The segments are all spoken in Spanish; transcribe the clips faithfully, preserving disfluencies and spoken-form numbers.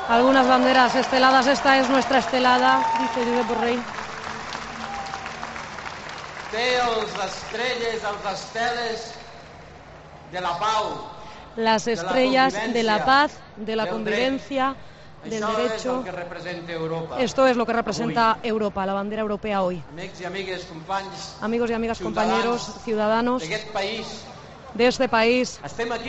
Algunas banderas esteladas, esta es nuestra estelada, dice Josep Borrell. Té els estrelles, els esteles de la pau. Las estrellas de la paz, de la convivencia, del derecho. Esto es lo que representa Europa, la bandera europea hoy. Amigos y amigas, compañeros, ciudadanos de este país,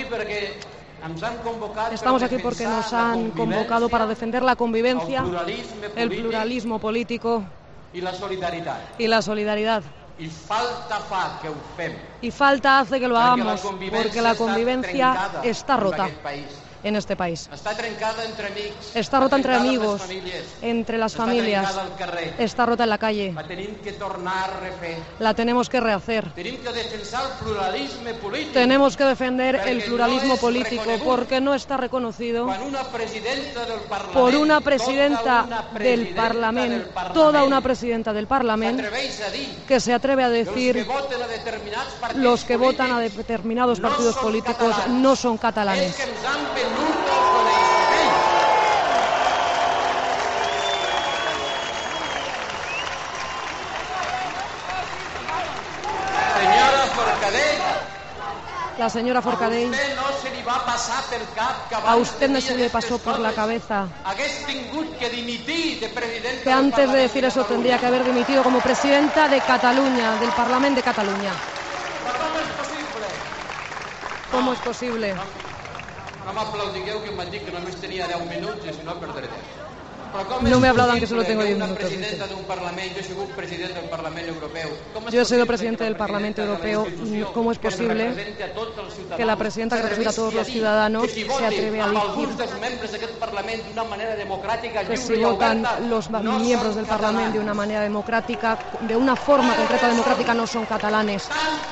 estamos aquí porque nos han convocado para defender la convivencia, el pluralismo político y la solidaridad. Y falta fa que ho fem. Y falta hace que lo hagamos, porque la convivencia está rota en este país. Està trencada entre amics. Está rota entre amigos, entre las familias. Está rota en la calle. La tenim que tornar a refer. La tenemos que rehacer. Tenim que defensar el pluralisme polític. Tenemos que defender el pluralismo político porque no está reconocido por una presidenta del Parlamento, toda una presidenta del Parlamento, que se atreve a decir los que votan a determinados partidos políticos no son catalanes. La señora Forcadell, a usted no se le pasó por la cabeza que antes de decir eso tendría que haber dimitido como presidenta de Cataluña, del Parlamento de Cataluña. ¿Cómo es posible? No m'aplaudiqueu, que em van dir que només tenia deu minuts i si no perdré temps. No me aplaudan que solo tengo diez minutos. Yo he sido presidente del Parlamento Europeo. ¿Cómo es posible que la presidenta que representa a todos los ciudadanos se atreve a decir que si votan los miembros del Parlamento de una manera democrática, de una forma concreta democrática, no son catalanes?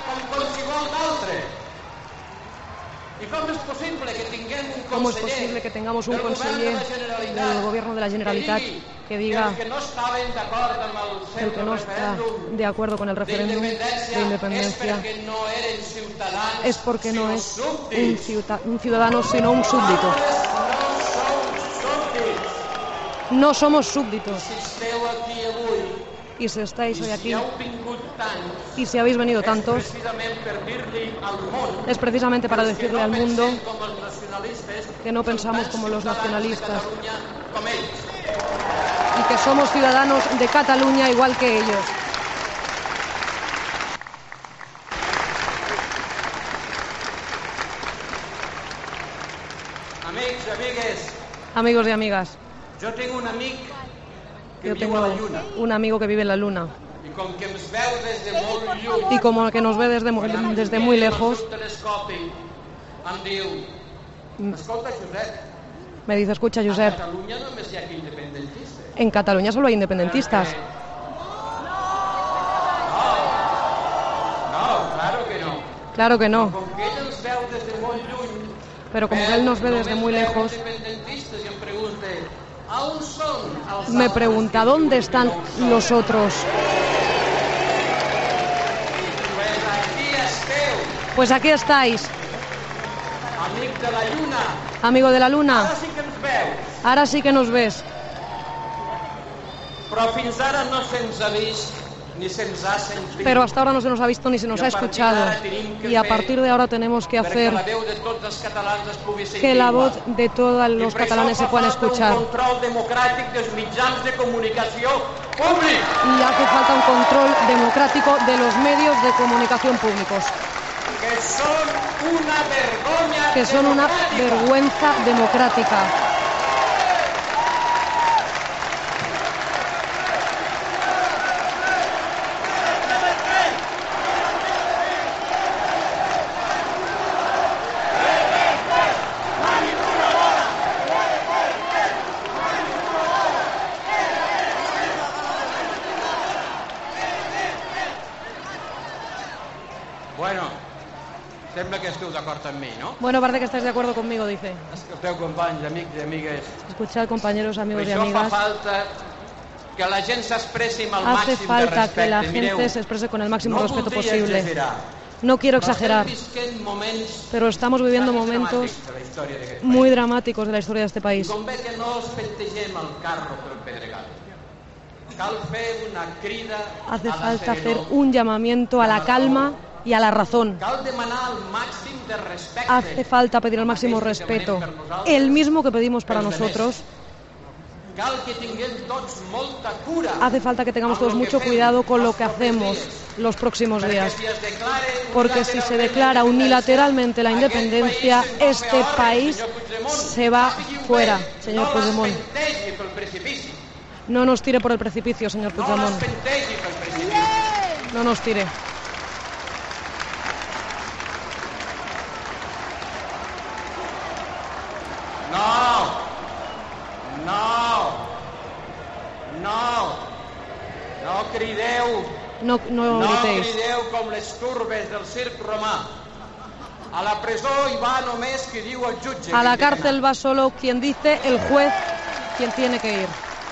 ¿Cómo es posible que tengamos un conseller del gobierno de la Generalitat que diga que el que no está de acuerdo con el referéndum de independencia es porque no es un ciudadano sino un súbdito? No somos súbditos. Y si estáis hoy aquí y si habéis venido tantos, es precisamente para decirle al mundo que no pensamos como los nacionalistas y que somos ciudadanos de Cataluña igual que ellos. Amigos y amigas, yo tengo un amigo Yo tengo un amigo que vive en la Luna y como que nos ve desde, desde muy lejos, me dice, escucha, Josep, en Cataluña solo hay independentistas. No, claro que no. Claro que no. Pero como que él nos ve desde muy lejos, me pregunta, ¿dónde están los otros? Pues aquí estáis. Amigo de la Luna. Ahora sí que nos ves. Pero hasta ahora no se nos ha visto ni se nos ha escuchado. Y a partir de ahora tenemos que hacer que la voz de todos los catalanes se pueda escuchar. Y hace falta un control democrático de los medios de comunicación públicos, que son una vergüenza democrática. Sembla que esteu d'acord amb mi, no? Bueno, parece que estáis de acuerdo conmigo, dice. Escolteu, companys, amics i amigues. Escuchad, compañeros, amigos y Això amigas. fa falta que la gent s'expressi amb el Hace màxim de falta respecte. que la gente Mireu, se exprese con el máximo no respeto voldria posible. exagerar, No quiero exagerar, pero estamos viviendo momentos muy dramáticos de la historia de este país. Hace falta hacer un llamamiento a la calma y a la razón. Hace falta pedir el máximo respeto, el mismo que pedimos para nosotros. Hace falta que tengamos todos mucho cuidado con lo que hacemos los próximos días, porque si se declara unilateralmente la independencia, este país se va fuera, señor Puigdemont. No nos tire por el precipicio, señor Puigdemont. No nos tire. No, no, no, no crideu, no, no, no gritéis. crideu com les turbes del circ romà. A la presó hi va només qui diu el jutge. A la cárcel va solo quien dice el juez, quien tiene que ir.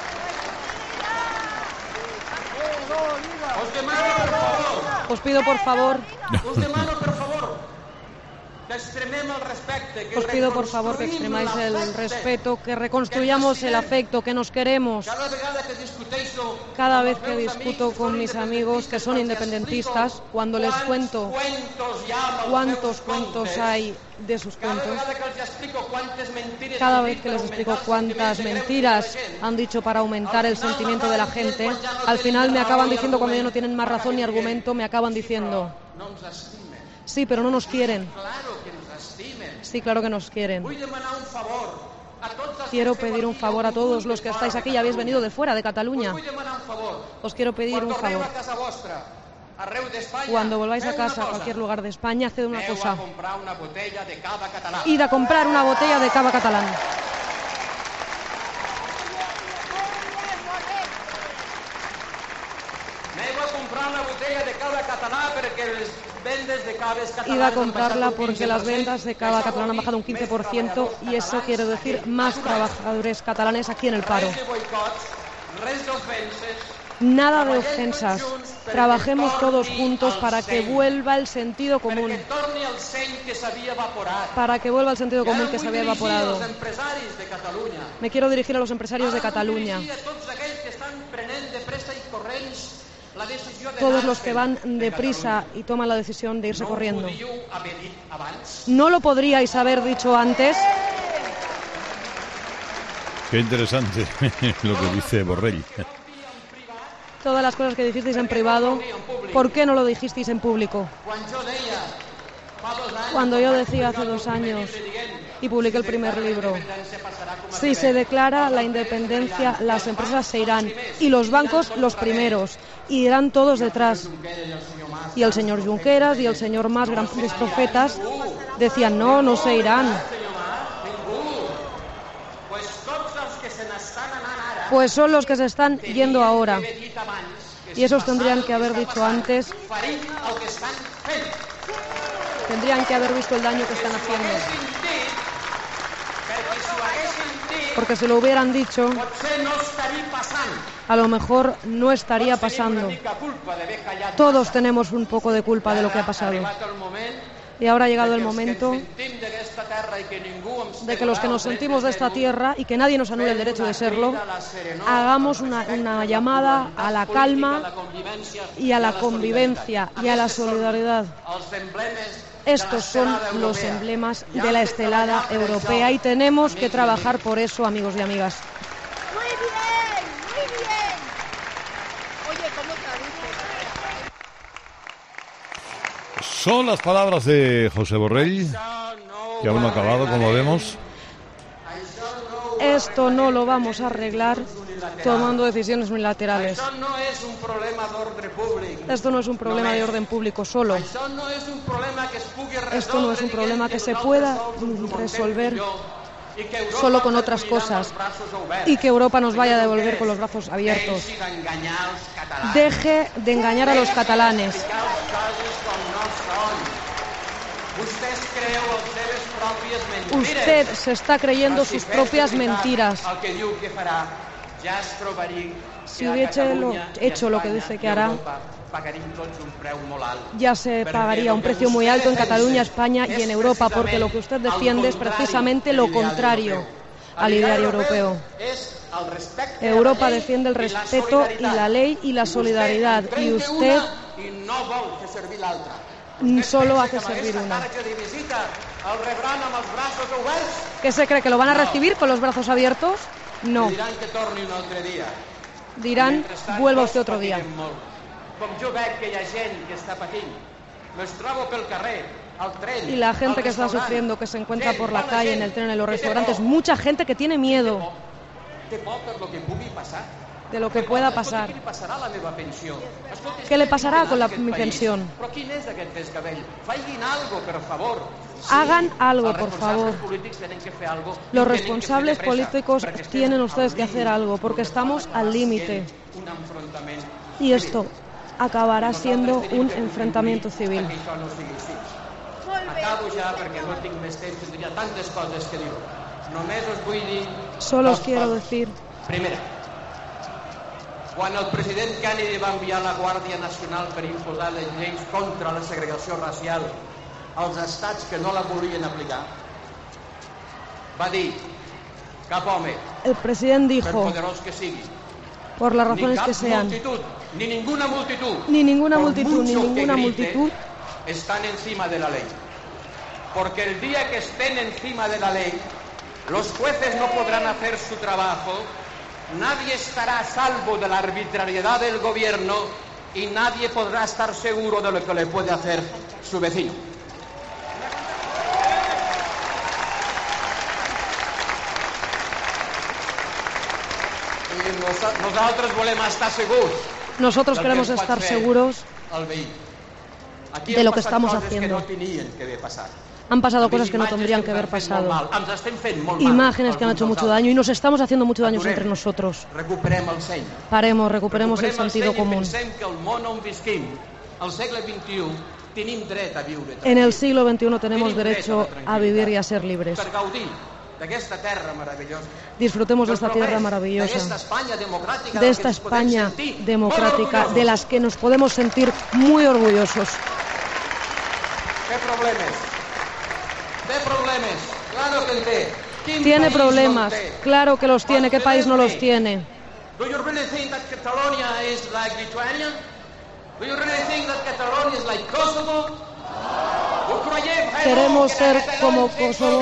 Os demano, per favor. Os pido por favor. Us demano, per favor, que extremem el respecte. Que Os pido por favor que extremáis el respeto, que reconstruyamos el afecto, que nos queremos. Cada vegada que discuteixo, Cada vez que discuto con mis amigos que son independentistas, cuando les cuento cuántos cuentos hay de sus cuentos, cada vez que les explico cuántas mentiras han dicho para aumentar el sentimiento de la gente, al final me acaban diciendo, cuando ya no tienen más razón ni argumento, me acaban diciendo: sí, pero no nos quieren. Sí, claro que nos quieren. Quiero pedir un favor a todos los que estáis aquí y habéis venido de fuera de Cataluña. Os quiero pedir un favor. Cuando volváis a casa, a cualquier lugar de España, haced una cosa. Id a comprar una botella de cava catalán. Id a comprarla porque las ventas de cava catalán han bajado un quince por ciento y eso quiere decir más trabajadores catalanes aquí en el paro. Nada de ofensas. Trabajemos todos juntos para que vuelva el sentido común. Para que vuelva el sentido común que se había evaporado. Me quiero dirigir a los empresarios de Cataluña. Todos los que van deprisa y toman la decisión de irse corriendo. ¿No lo podríais haber dicho antes? Qué interesante lo que dice Borrell. Todas las cosas que dijisteis en privado, ¿por qué no lo dijisteis en público? Cuando yo decía hace dos años y publiqué el primer libro, si se declara la independencia, las empresas se irán y los bancos los primeros, y irán todos detrás. Y el señor Junqueras y el señor Mas, grandes profetas, decían: no, no se irán. Pues son los que se están yendo ahora. Y esos tendrían que haber dicho antes. Tendrían que haber visto el daño que están haciendo. Porque si lo hubieran dicho, a lo mejor no estaría pasando. Todos tenemos un poco de culpa de lo que ha pasado. Y ahora ha llegado el momento de que los que nos sentimos de esta tierra y que nadie nos anule el derecho de serlo, hagamos una, una llamada a la calma y a la convivencia y a la solidaridad. Estos son los emblemas de la estelada europea y tenemos que trabajar por eso, amigos y amigas. Muy bien, muy bien. Oye, ¿cómo traduces? Son las palabras de José Borrell, que aún no ha acabado, como vemos. Esto no lo vamos a arreglar tomando decisiones unilaterales. Això no és un problema d'ordre públic. Esto no es un problema de orden público solo. Això no és un problema que es pugui resoldre. Esto no es un problema que se pueda resolver solo con otras cosas y que Europa nos vaya a devolver con los brazos abiertos. Deje de engañar a los catalanes. Usted se está creyendo sus propias mentiras. Si hubiese lo, hecho lo que dice que hará, ya se pagaría un precio muy alto en Cataluña, España y en Europa, porque lo que usted defiende es precisamente lo contrario al ideario europeo. Europa defiende el respeto y la ley y la solidaridad, y usted solo hace servir una. ¿Qué se cree, que lo van a recibir con los brazos abiertos? No. Dirán, vuelva usted otro día. Y la gente que está sufriendo, que se encuentra por la calle, en el tren, en los restaurantes, mucha gente que tiene miedo de lo que pueda pasar. ¿Qué le pasará con la, mi pensión? Hagan algo, por favor. Los responsables políticos tienen ustedes que hacer algo, porque estamos al límite. Y esto acabará siendo un enfrentamiento civil. Acabo ja perquè no tinc més temps, tindria tantes coses que dir. Només us vull dir... Solo os quiero decir... Primera, quan el president Kennedy va enviar la Guàrdia Nacional per imposar les lleis contra la segregació racial als estats que no la volien aplicar, va dir, cap home, el president dijo, per poderós que sigui, por las razones que sean, multitud, ni ninguna multitud, ni ninguna multitud, ni ninguna multitud, están encima de la ley. Porque el día que estén encima de la ley, los jueces no podrán hacer su trabajo, nadie estará a salvo de la arbitrariedad del gobierno y nadie podrá estar seguro de lo que le puede hacer su vecino. Y nos, nosotros volemos estar seguros. Nosotros queremos estar seguros de lo que estamos haciendo. Han pasado cosas que no tendrían que haber pasado. Imágenes que han hecho mucho daño y nos estamos haciendo mucho daño entre nosotros. Paremos, recuperemos el sentido común. En el siglo veintiuno tenemos derecho a vivir y a ser libres. Disfrutemos de esta tierra maravillosa, de esta España democrática, de las que nos podemos sentir muy orgullosos. ¿Qué problemas? ¿Qué problemas? Claro que té. Tiene problemas, claro que los tiene. ¿Qué país no los tiene? Do you really think that Catalonia is like Lithuania? Do you really think that Catalonia is like Kosovo? Queremos ser como Kosovo.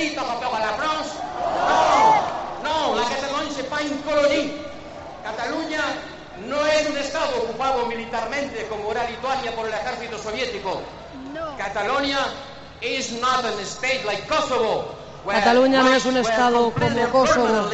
No, la Cataluña se pa incoloní. Cataluña no es un estado ocupado militarmente como era Lituania por el ejército soviético. Catalonia is not an state like Kosovo. Cataluña no es un estado como Kosovo.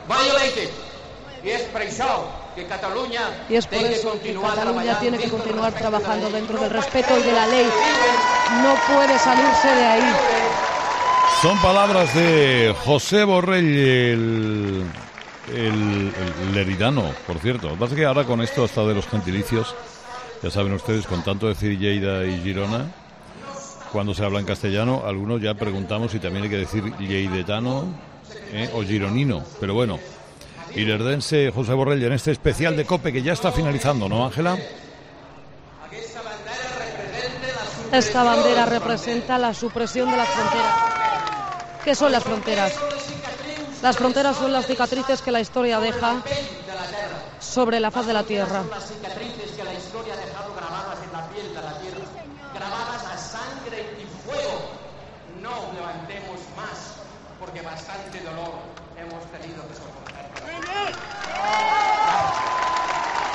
Y es por eso que Cataluña y es por eso que Cataluña tiene que continuar trabajando dentro del respeto y de la ley. No puede salirse de ahí. Son palabras de José Borrell, el, el, el leridano, por cierto. Lo que pasa es que ahora con esto hasta de los gentilicios, ya saben ustedes, con tanto decir Lleida y Girona, cuando se habla en castellano, algunos ya preguntamos si también hay que decir lleidetano ¿eh? o gironino. Pero bueno, ilerdense José Borrell en este especial de COPE que ya está finalizando, ¿no, Ángela? Esta bandera representa la supresión de las fronteras. ¿Qué son las fronteras? Las fronteras son las cicatrices que la historia deja sobre la faz de la tierra. Las cicatrices que la historia ha dejado grabadas en la piel de la tierra, grabadas a sangre y fuego. No levantemos más, porque bastante dolor hemos tenido que soportar.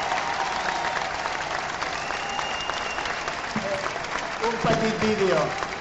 Un petit vídeo.